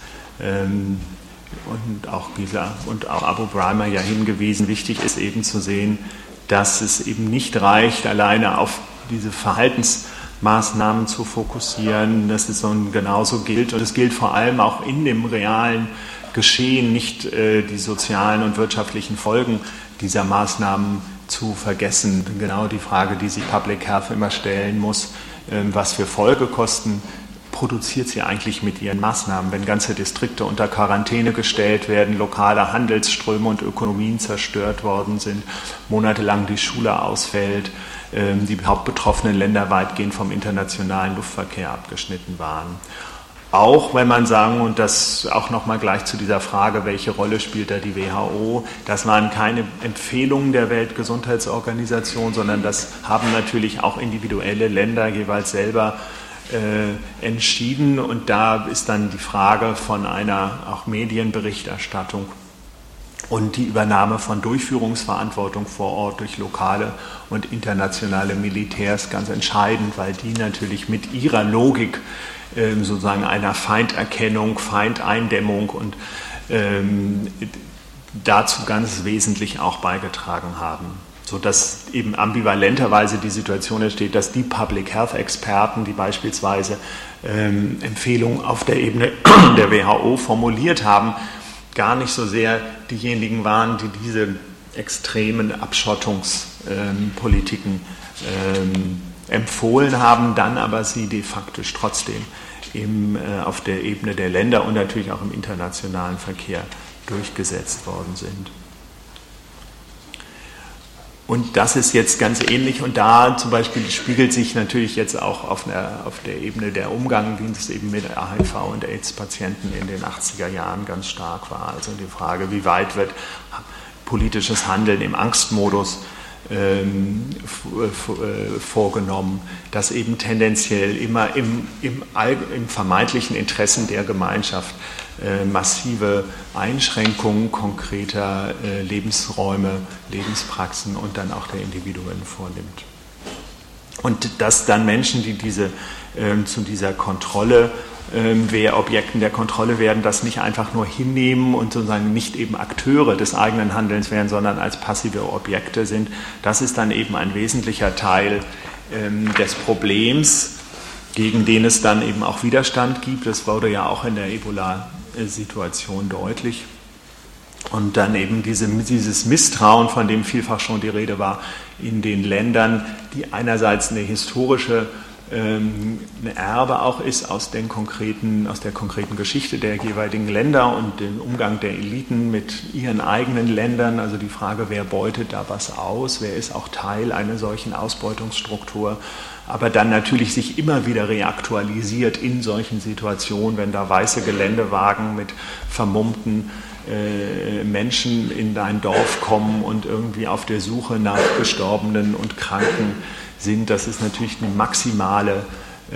C: und auch Abu Breimer ja hingewiesen, wichtig ist eben zu sehen, dass es eben nicht reicht, alleine auf diese Verhaltensmaßnahmen zu fokussieren, dass es genauso gilt, und es gilt vor allem auch in dem realen Geschehen, nicht die sozialen und wirtschaftlichen Folgen dieser Maßnahmen zu vergessen. Genau die Frage, die sich Public Health immer stellen muss, was für Folgekosten produziert sie eigentlich mit ihren Maßnahmen, wenn ganze Distrikte unter Quarantäne gestellt werden, lokale Handelsströme und Ökonomien zerstört worden sind, monatelang die Schule ausfällt, die hauptbetroffenen Länder weitgehend vom internationalen Luftverkehr abgeschnitten waren. Auch wenn man sagen, und das auch nochmal gleich zu dieser Frage, welche Rolle spielt da die WHO, das waren keine Empfehlungen der Weltgesundheitsorganisation, sondern das haben natürlich auch individuelle Länder jeweils selber entschieden, und da ist dann die Frage von einer auch Medienberichterstattung und die Übernahme von Durchführungsverantwortung vor Ort durch lokale und internationale Militärs ganz entscheidend, weil die natürlich mit ihrer Logik sozusagen einer Feinderkennung, Feindeindämmung und dazu ganz wesentlich auch beigetragen haben. Sodass eben ambivalenterweise die Situation entsteht, dass die Public Health Experten, die beispielsweise Empfehlungen auf der Ebene der WHO formuliert haben, gar nicht so sehr diejenigen waren, die diese extremen Abschottungspolitiken empfohlen haben, dann aber sie de facto trotzdem auf der Ebene der Länder und natürlich auch im internationalen Verkehr durchgesetzt worden sind. Und das ist jetzt ganz ähnlich, und da zum Beispiel spiegelt sich natürlich jetzt auch auf der Ebene der Umgang, wie es eben mit HIV- und AIDS-Patienten in den 80er Jahren ganz stark war. Also die Frage, wie weit wird politisches Handeln im Angstmodus vorgenommen, das eben tendenziell immer im vermeintlichen Interessen der Gemeinschaft massive Einschränkungen konkreter Lebensräume, Lebenspraxen und dann auch der Individuen vornimmt. Und dass dann Menschen, die zu dieser Kontrolle, Objekten der Kontrolle werden, das nicht einfach nur hinnehmen und sozusagen nicht eben Akteure des eigenen Handelns werden, sondern als passive Objekte sind, das ist dann eben ein wesentlicher Teil des Problems, gegen den es dann eben auch Widerstand gibt. Das wurde ja auch in der Ebola-Situation deutlich. Und dann eben dieses Misstrauen, von dem vielfach schon die Rede war, in den Ländern, die einerseits eine historische Erbe auch ist aus der konkreten Geschichte der jeweiligen Länder und dem Umgang der Eliten mit ihren eigenen Ländern, also die Frage, wer beutet da was aus, wer ist auch Teil einer solchen Ausbeutungsstruktur, aber dann natürlich sich immer wieder reaktualisiert in solchen Situationen, wenn da weiße Geländewagen mit vermummten Menschen in dein Dorf kommen und irgendwie auf der Suche nach Gestorbenen und Kranken sind. Das ist natürlich eine maximale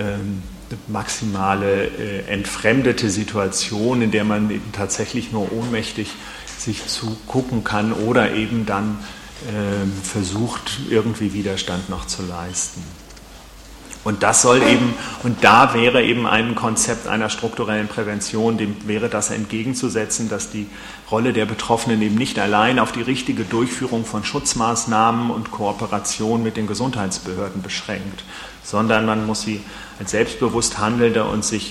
C: entfremdete Situation, in der man eben tatsächlich nur ohnmächtig sich zugucken kann oder eben dann versucht, irgendwie Widerstand noch zu leisten. Und das soll eben, und da wäre eben ein Konzept einer strukturellen Prävention, dem wäre das entgegenzusetzen, dass die Rolle der Betroffenen eben nicht allein auf die richtige Durchführung von Schutzmaßnahmen und Kooperation mit den Gesundheitsbehörden beschränkt, sondern man muss sie als selbstbewusst handelnde und sich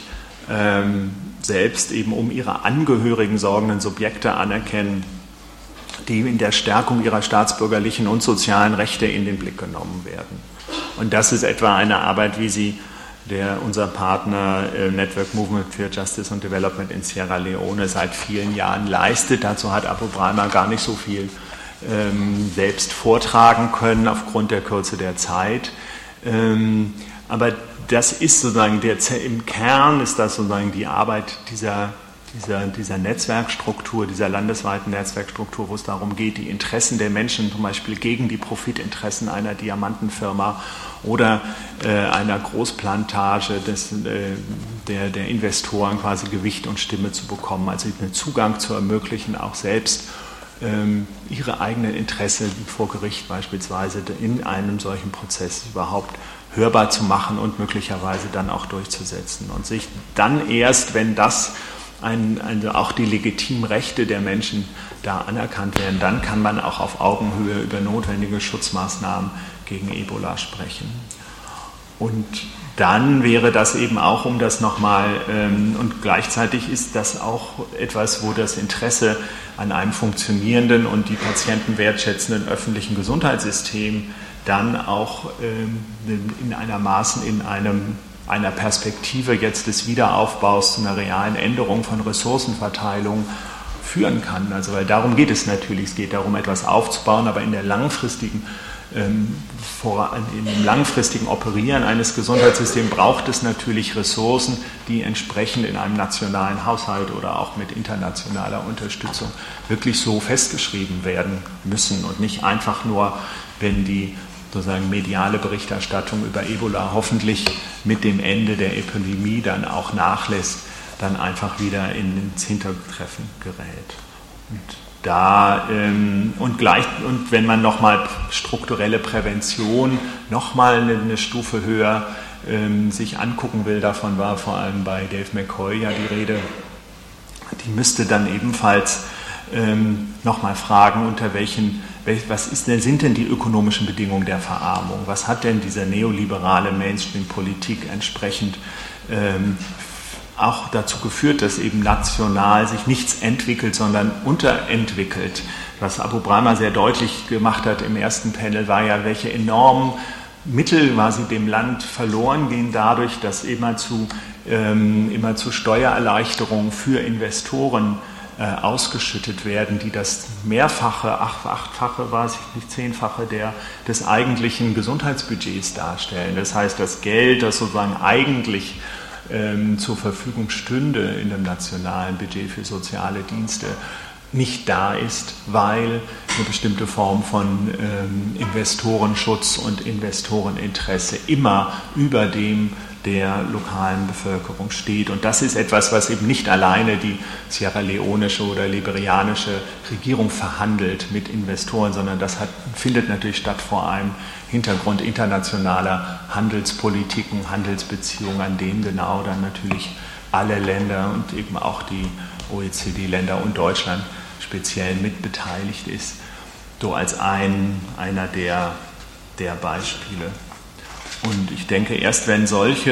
C: selbst eben um ihre Angehörigen sorgenden Subjekte anerkennen, die in der Stärkung ihrer staatsbürgerlichen und sozialen Rechte in den Blick genommen werden. Und das ist etwa eine Arbeit, wie sie unser Partner Network Movement for Justice and Development in Sierra Leone seit vielen Jahren leistet. Dazu hat Abu Breimer gar nicht so viel selbst vortragen können aufgrund der Kürze der Zeit. Aber das ist sozusagen, im Kern ist das sozusagen die Arbeit dieser Netzwerkstruktur, dieser landesweiten Netzwerkstruktur, wo es darum geht, die Interessen der Menschen zum Beispiel gegen die Profitinteressen einer Diamantenfirma oder einer Großplantage der Investoren quasi Gewicht und Stimme zu bekommen, also einen Zugang zu ermöglichen, auch selbst ihre eigenen Interessen vor Gericht beispielsweise in einem solchen Prozess überhaupt hörbar zu machen und möglicherweise dann auch durchzusetzen und sich dann erst, wenn das also auch die legitimen Rechte der Menschen da anerkannt werden, dann kann man auch auf Augenhöhe über notwendige Schutzmaßnahmen gegen Ebola sprechen. Und dann wäre das eben auch, um das nochmal, und gleichzeitig ist das auch etwas, wo das Interesse an einem funktionierenden und die Patienten wertschätzenden öffentlichen Gesundheitssystem dann auch in einer Perspektive jetzt des Wiederaufbaus zu einer realen Änderung von Ressourcenverteilung führen kann. Also weil darum geht es natürlich, es geht darum, etwas aufzubauen, aber im langfristigen Operieren eines Gesundheitssystems braucht es natürlich Ressourcen, die entsprechend in einem nationalen Haushalt oder auch mit internationaler Unterstützung wirklich so festgeschrieben werden müssen und nicht einfach nur, wenn die sozusagen mediale Berichterstattung über Ebola hoffentlich mit dem Ende der Epidemie dann auch nachlässt, dann einfach wieder ins Hintertreffen gerät. Und wenn man nochmal strukturelle Prävention nochmal eine Stufe höher sich angucken will, davon war vor allem bei Dave McCoy ja die Rede, die müsste dann ebenfalls nochmal fragen, sind denn die ökonomischen Bedingungen der Verarmung? Was hat denn diese neoliberale Mainstream-Politik entsprechend auch dazu geführt, dass eben national sich nichts entwickelt, sondern unterentwickelt? Was Abu Breimer sehr deutlich gemacht hat im ersten Panel, war ja, welche enormen Mittel quasi dem Land verloren gehen dadurch, dass immer zu Steuererleichterungen für Investoren ausgeschüttet werden, die das mehrfache, achtfache, weiß ich nicht, zehnfache des eigentlichen Gesundheitsbudgets darstellen. Das heißt, das Geld, das sozusagen eigentlich zur Verfügung stünde in dem nationalen Budget für soziale Dienste, nicht da ist, weil eine bestimmte Form von Investorenschutz und Investoreninteresse immer über dem der lokalen Bevölkerung steht. Und das ist etwas, was eben nicht alleine die Sierra Leonesche oder liberianische Regierung verhandelt mit Investoren, sondern das findet natürlich statt vor einem Hintergrund internationaler Handelspolitiken, Handelsbeziehungen, an denen genau dann natürlich alle Länder und eben auch die OECD-Länder und Deutschland speziell mitbeteiligt ist, so als einer der Beispiele. Und ich denke, erst in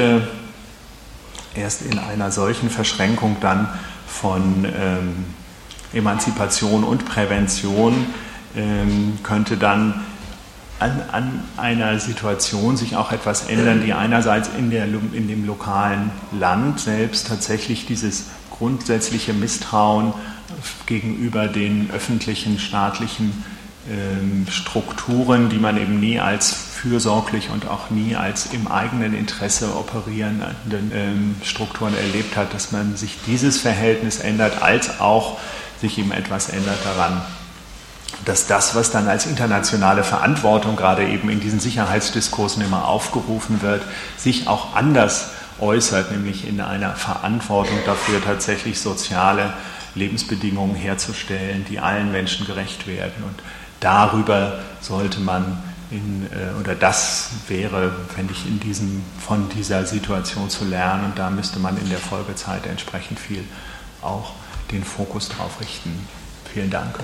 C: einer solchen Verschränkung dann von Emanzipation und Prävention könnte dann an einer Situation sich auch etwas ändern, die einerseits in dem lokalen Land selbst tatsächlich dieses grundsätzliche Misstrauen gegenüber den öffentlichen, staatlichen Strukturen, die man eben nie als fürsorglich und auch nie als im eigenen Interesse operierenden Strukturen erlebt hat, dass man sich dieses Verhältnis ändert, als auch sich eben etwas ändert daran, dass das, was dann als internationale Verantwortung gerade eben in diesen Sicherheitsdiskursen immer aufgerufen wird, sich auch anders äußert, nämlich in einer Verantwortung dafür, tatsächlich soziale Lebensbedingungen herzustellen, die allen Menschen gerecht werden. Und darüber sollte man oder das wäre, fände ich, von dieser Situation zu lernen, und da müsste man in der Folgezeit entsprechend viel auch den Fokus drauf richten. Vielen Dank.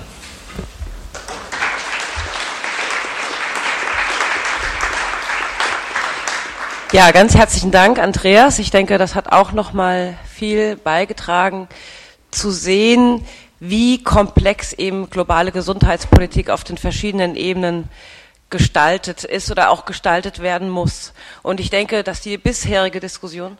A: Ja, ganz herzlichen Dank, Andreas. Ich denke, das hat auch nochmal viel beigetragen, zu sehen, wie komplex eben globale Gesundheitspolitik auf den verschiedenen Ebenen gestaltet ist oder auch gestaltet werden muss. Und ich denke, dass die bisherige Diskussion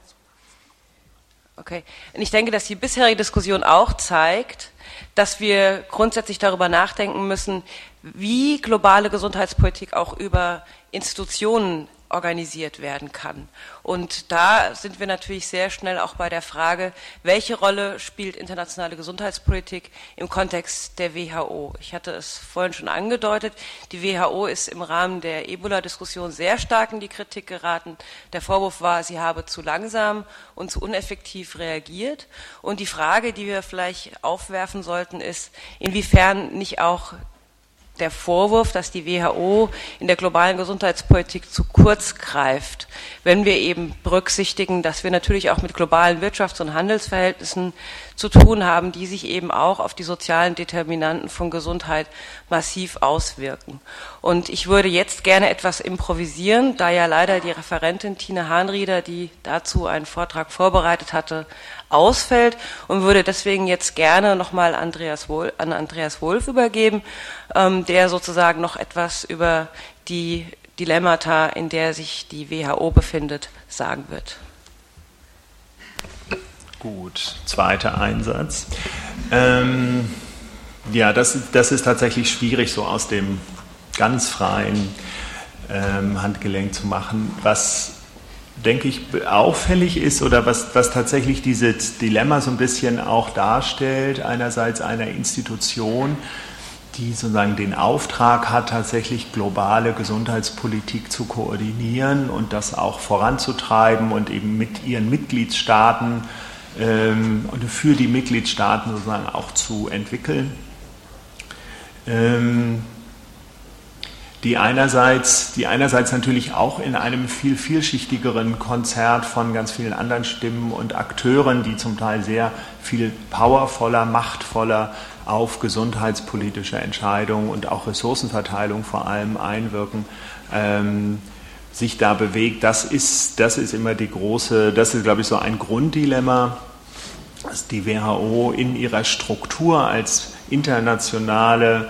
A: auch zeigt, dass wir grundsätzlich darüber nachdenken müssen, wie globale Gesundheitspolitik auch über Institutionen organisiert werden kann. Und da sind wir natürlich sehr schnell auch bei der Frage, welche Rolle spielt internationale Gesundheitspolitik im Kontext der WHO? Ich hatte es vorhin schon angedeutet, die WHO ist im Rahmen der Ebola-Diskussion sehr stark in die Kritik geraten. Der Vorwurf war, sie habe zu langsam und zu uneffektiv reagiert. Und die Frage, die wir vielleicht aufwerfen sollten, ist, inwiefern nicht auch der Vorwurf, dass die WHO in der globalen Gesundheitspolitik zu kurz greift, wenn wir eben berücksichtigen, dass wir natürlich auch mit globalen Wirtschafts- und Handelsverhältnissen zu tun haben, die sich eben auch auf die sozialen Determinanten von Gesundheit massiv auswirken. Und ich würde jetzt gerne etwas improvisieren, da ja leider die Referentin Tine Hahnrieder, die dazu einen Vortrag vorbereitet hatte, ausfällt, und würde deswegen jetzt gerne nochmal an Andreas Wulff übergeben, der sozusagen noch etwas über die Dilemmata, in der sich die WHO befindet, sagen wird.
C: Gut, zweiter Einsatz. Ja, das ist tatsächlich schwierig, so aus dem ganz freien Handgelenk zu machen. Was, denke ich, auffällig ist oder was tatsächlich dieses Dilemma so ein bisschen auch darstellt, einerseits einer Institution, die sozusagen den Auftrag hat, tatsächlich globale Gesundheitspolitik zu koordinieren und das auch voranzutreiben und eben mit ihren Mitgliedstaaten und für die Mitgliedstaaten sozusagen auch zu entwickeln. Die einerseits natürlich auch in einem viel vielschichtigeren Konzert von ganz vielen anderen Stimmen und Akteuren, die zum Teil sehr viel powervoller, machtvoller auf gesundheitspolitische Entscheidungen und auch Ressourcenverteilung vor allem einwirken, sich da bewegt. Das ist immer das ist, glaube ich, so ein Grunddilemma, dass die WHO in ihrer Struktur als internationale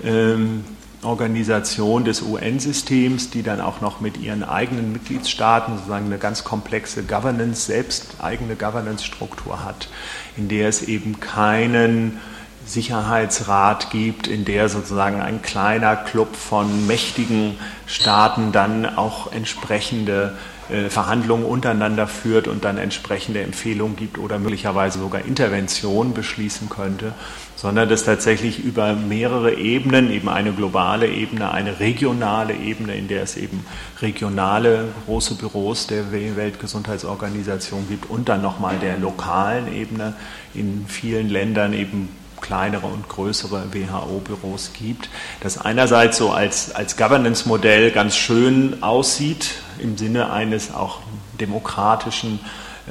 C: Organisation des UN-Systems, die dann auch noch mit ihren eigenen Mitgliedstaaten sozusagen eine ganz komplexe eigene Governance-Struktur hat, in der es eben keinen Sicherheitsrat gibt, in der sozusagen ein kleiner Club von mächtigen Staaten dann auch entsprechende Verhandlungen untereinander führt und dann entsprechende Empfehlungen gibt oder möglicherweise sogar Interventionen beschließen könnte, sondern dass tatsächlich über mehrere Ebenen, eben eine globale Ebene, eine regionale Ebene, in der es eben regionale große Büros der Weltgesundheitsorganisation gibt und dann nochmal der lokalen Ebene in vielen Ländern eben kleinere und größere WHO-Büros gibt, das einerseits so als Governance-Modell ganz schön aussieht, im Sinne eines auch demokratischen,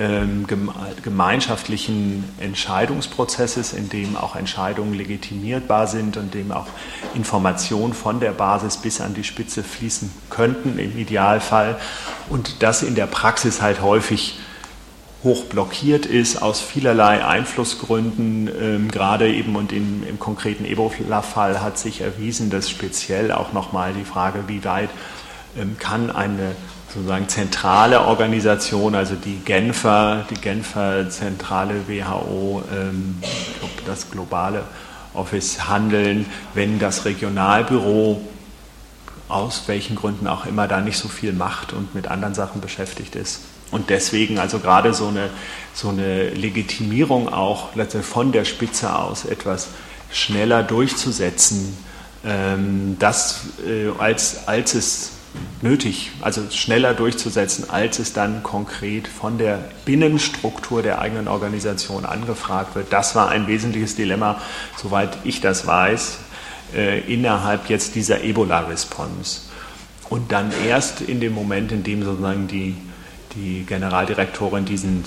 C: gemeinschaftlichen Entscheidungsprozesses, in dem auch Entscheidungen legitimierbar sind und in dem auch Informationen von der Basis bis an die Spitze fließen könnten, im Idealfall, und das in der Praxis halt häufig hoch blockiert ist aus vielerlei Einflussgründen, gerade eben und im konkreten Ebola-Fall hat sich erwiesen, dass speziell auch nochmal die Frage, wie weit kann eine sozusagen zentrale Organisation, also die Genfer zentrale WHO, das globale Office handeln, wenn das Regionalbüro aus welchen Gründen auch immer da nicht so viel macht und mit anderen Sachen beschäftigt ist. Und deswegen also gerade so eine Legitimierung auch von der Spitze aus etwas schneller durchzusetzen, als es nötig, also schneller durchzusetzen, als es dann konkret von der Binnenstruktur der eigenen Organisation angefragt wird. Das war ein wesentliches Dilemma, soweit ich das weiß, innerhalb jetzt dieser Ebola-Response. Und dann erst in dem Moment, in dem sozusagen die Generaldirektorin diesen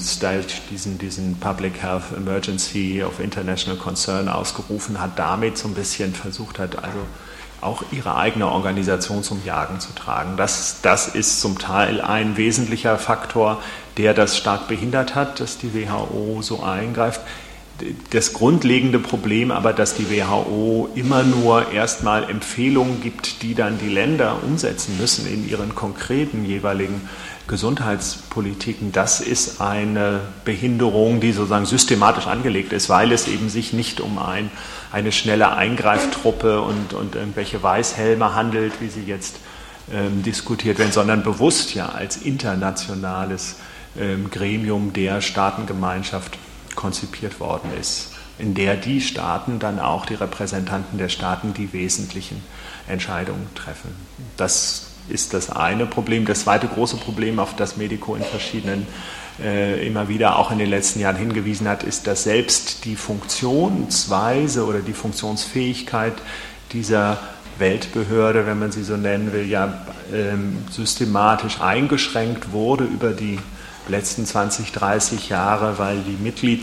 C: Public Health Emergency of International Concern ausgerufen hat, damit so ein bisschen versucht hat, also auch ihre eigene Organisation zum Jagen zu tragen. Das ist zum Teil ein wesentlicher Faktor, der das stark behindert hat, dass die WHO so eingreift. Das grundlegende Problem aber, dass die WHO immer nur erstmal Empfehlungen gibt, die dann die Länder umsetzen müssen in ihren konkreten jeweiligen Gesundheitspolitiken, das ist eine Behinderung, die sozusagen systematisch angelegt ist, weil es eben sich nicht um eine schnelle Eingreiftruppe und irgendwelche Weißhelme handelt, wie sie jetzt diskutiert werden, sondern bewusst ja als internationales Gremium der Staatengemeinschaft konzipiert worden ist, in der die Staaten dann auch, die Repräsentanten der Staaten, die wesentlichen Entscheidungen treffen. Das ist das eine Problem. Das zweite große Problem, auf das Medico in verschiedenen immer wieder auch in den letzten Jahren hingewiesen hat, ist, dass selbst die Funktionsweise oder die Funktionsfähigkeit dieser Weltbehörde, wenn man sie so nennen will, ja systematisch eingeschränkt wurde über die letzten 20, 30 Jahre, weil die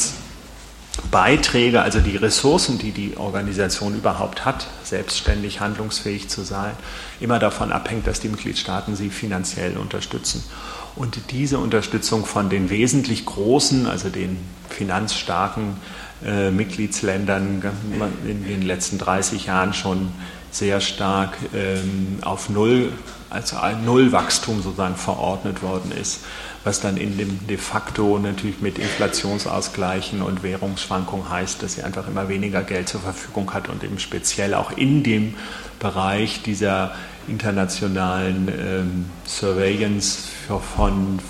C: Mitgliedsbeiträge, also die Ressourcen, die die Organisation überhaupt hat, selbstständig handlungsfähig zu sein, immer davon abhängt, dass die Mitgliedstaaten sie finanziell unterstützen. Und diese Unterstützung von den wesentlich großen, also den finanzstarken Mitgliedsländern in den letzten 30 Jahren schon sehr stark auf Null, also ein Nullwachstum sozusagen verordnet worden ist, was dann in dem de facto natürlich mit Inflationsausgleichen und Währungsschwankungen heißt, dass sie einfach immer weniger Geld zur Verfügung hat und eben speziell auch in dem Bereich dieser internationalen Surveillance von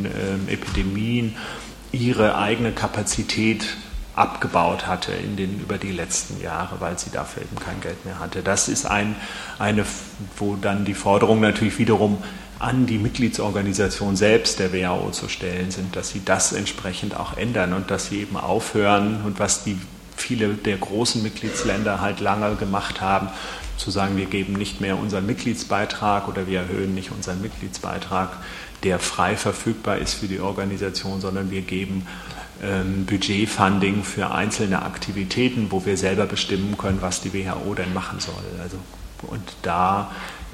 C: Epidemien ihre eigene Kapazität abgebaut hatte über die letzten Jahre, weil sie dafür eben kein Geld mehr hatte. Das ist eine, wo dann die Forderungen natürlich wiederum an die Mitgliedsorganisation selbst der WHO zu stellen sind, dass sie das entsprechend auch ändern und dass sie eben aufhören und was viele der großen Mitgliedsländer halt lange gemacht haben, zu sagen, wir geben nicht mehr unseren Mitgliedsbeitrag oder wir erhöhen nicht unseren Mitgliedsbeitrag, der frei verfügbar ist für die Organisation, sondern wir geben Budgetfunding für einzelne Aktivitäten, wo wir selber bestimmen können, was die WHO denn machen soll. Also, und da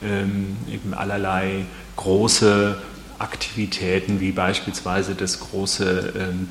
C: eben allerlei große Aktivitäten, wie beispielsweise das große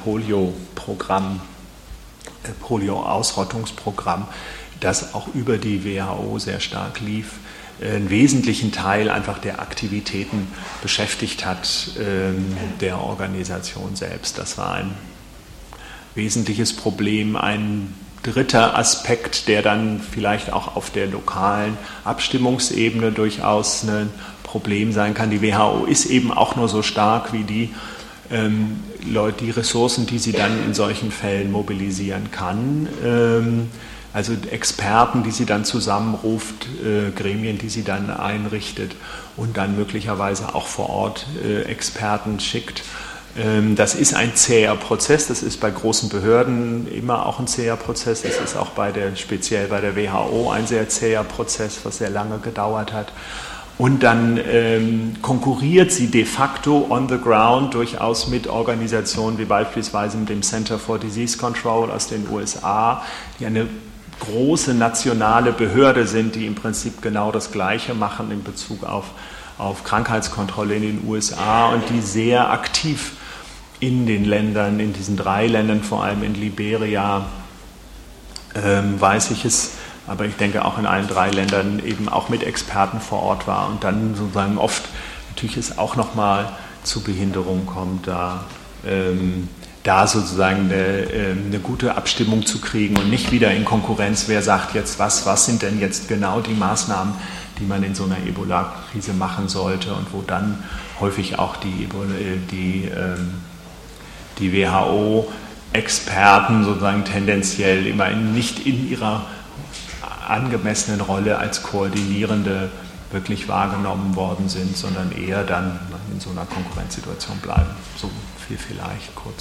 C: Polio-Ausrottungsprogramm, das auch über die WHO sehr stark lief, einen wesentlichen Teil einfach der Aktivitäten beschäftigt hat, der Organisation selbst. Das war ein wesentliches Problem. Ein dritter Aspekt, der dann vielleicht auch auf der lokalen Abstimmungsebene durchaus ein Problem sein kann. Die WHO ist eben auch nur so stark wie die Ressourcen, die sie dann in solchen Fällen mobilisieren kann. Also Experten, die sie dann zusammenruft, Gremien, die sie dann einrichtet und dann möglicherweise auch vor Ort Experten schickt. Das ist ein zäher Prozess, das ist bei großen Behörden immer auch ein zäher Prozess, das ist auch speziell bei der WHO ein sehr zäher Prozess, was sehr lange gedauert hat. Und dann konkurriert sie de facto on the ground durchaus mit Organisationen wie beispielsweise mit dem Center for Disease Control aus den USA, die eine große nationale Behörde sind, die im Prinzip genau das Gleiche machen in Bezug auf Krankheitskontrolle in den USA und die sehr aktiv in den Ländern, in diesen 3 Ländern, vor allem in Liberia, weiß ich es, aber ich denke auch in allen 3 Ländern eben auch mit Experten vor Ort war und dann sozusagen oft natürlich es auch nochmal zu Behinderungen kommt, da sozusagen eine gute Abstimmung zu kriegen und nicht wieder in Konkurrenz, wer sagt jetzt was sind denn jetzt genau die Maßnahmen, die man in so einer Ebola-Krise machen sollte und wo dann häufig auch die WHO-Experten sozusagen tendenziell immer nicht in ihrer angemessenen Rolle als Koordinierende wirklich wahrgenommen worden sind, sondern eher dann in so einer Konkurrenzsituation bleiben. So viel vielleicht kurz